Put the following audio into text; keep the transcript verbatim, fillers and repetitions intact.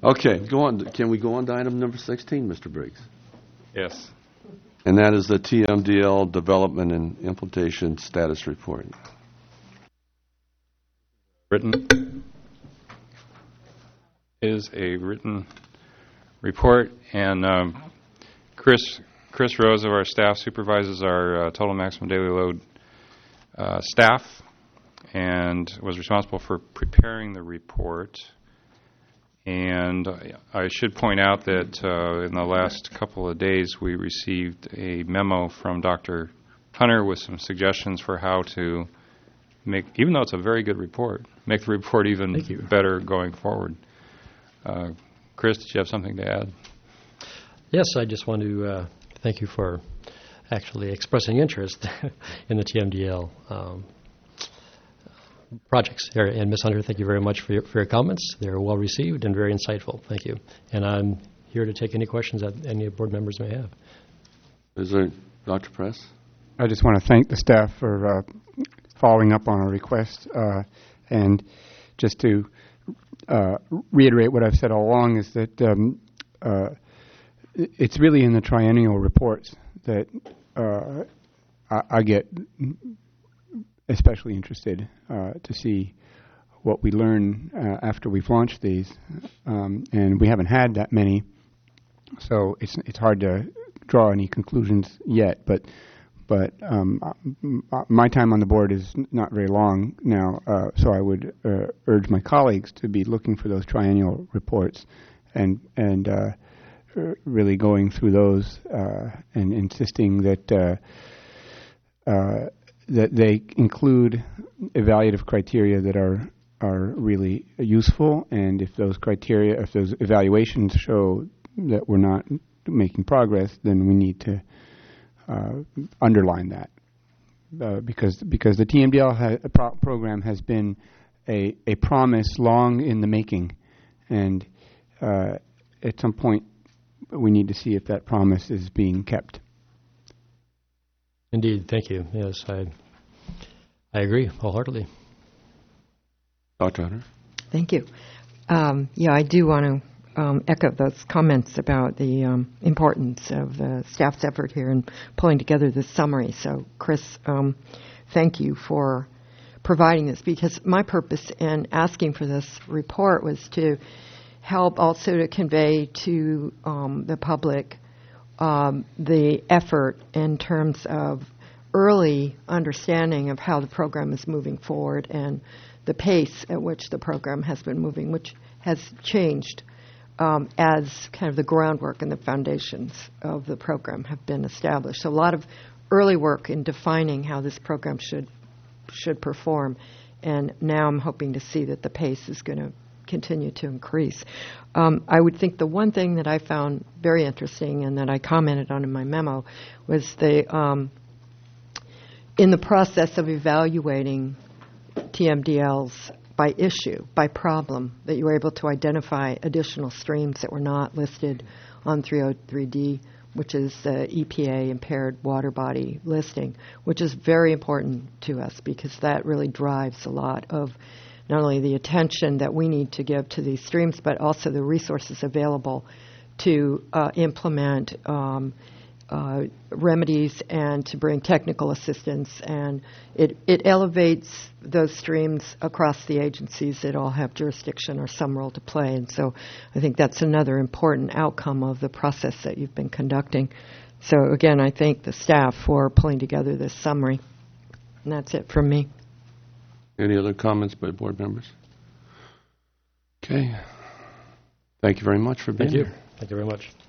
Okay, go on. Can we go on to item number sixteen, Mister Briggs? Yes. And that is the T M D L Development and Implementation Status Report. Written is a written report, and um, Chris Chris Rose of our staff supervises our uh, total maximum daily load uh, staff, and was responsible for preparing the report. And I should point out that uh, in the last couple of days we received a memo from Doctor Hunter with some suggestions for how to make, even though it's a very good report, make the report even better going forward. Uh, Chris, did you have something to add? Yes, I just want to uh, thank you for actually expressing interest in the T M D L um, projects. And Miz Hunter, thank you very much for your, for your comments. They're well received and very insightful. Thank you. And I'm here to take any questions that any board members may have. Is there Doctor Press? I just want to thank the staff for uh, following up on our request, uh, and just to uh, reiterate what I've said all along is that um, uh, it's really in the triennial reports that uh, I, I get especially interested uh, to see what we learn uh, after we've launched these, um, and we haven't had that many, so it's it's hard to draw any conclusions yet. But but um, my time on the board is not very long now, uh, so I would uh, urge my colleagues to be looking for those triennial reports and and uh, really going through those uh, and insisting that. Uh, uh, that they include evaluative criteria that are are really useful, and if those criteria, if those evaluations show that we're not making progress, then we need to uh, underline that, uh, because because the T M D L ha- pro- program has been a a promise long in the making, and uh, at some point we need to see if that promise is being kept. Indeed, thank you. Yes, I I agree wholeheartedly. Doctor Hunter? Thank you. Um, yeah, I do want to um, echo those comments about the um, importance of the staff's effort here in pulling together this summary. So, Chris, um, thank you for providing this, because my purpose in asking for this report was to help also to convey to um, the public Um, the effort in terms of early understanding of how the program is moving forward and the pace at which the program has been moving, which has changed um, as kind of the groundwork and the foundations of the program have been established. So a lot of early work in defining how this program should should perform, and now I'm hoping to see that the pace is going to continue to increase. Um, I would think the one thing that I found very interesting and that I commented on in my memo was the um, in the process of evaluating T M D Ls by issue, by problem, that you were able to identify additional streams that were not listed on three oh three D, which is the E P A impaired water body listing, which is very important to us because that really drives a lot of not only the attention that we need to give to these streams, but also the resources available to uh, implement um, uh, remedies and to bring technical assistance. And it, it elevates those streams across the agencies that all have jurisdiction or some role to play. And so I think that's another important outcome of the process that you've been conducting. So again, I thank the staff for pulling together this summary. And that's it from me. Any other comments by board members? Okay. Thank you very much for being Thank you. here. Thank you very much.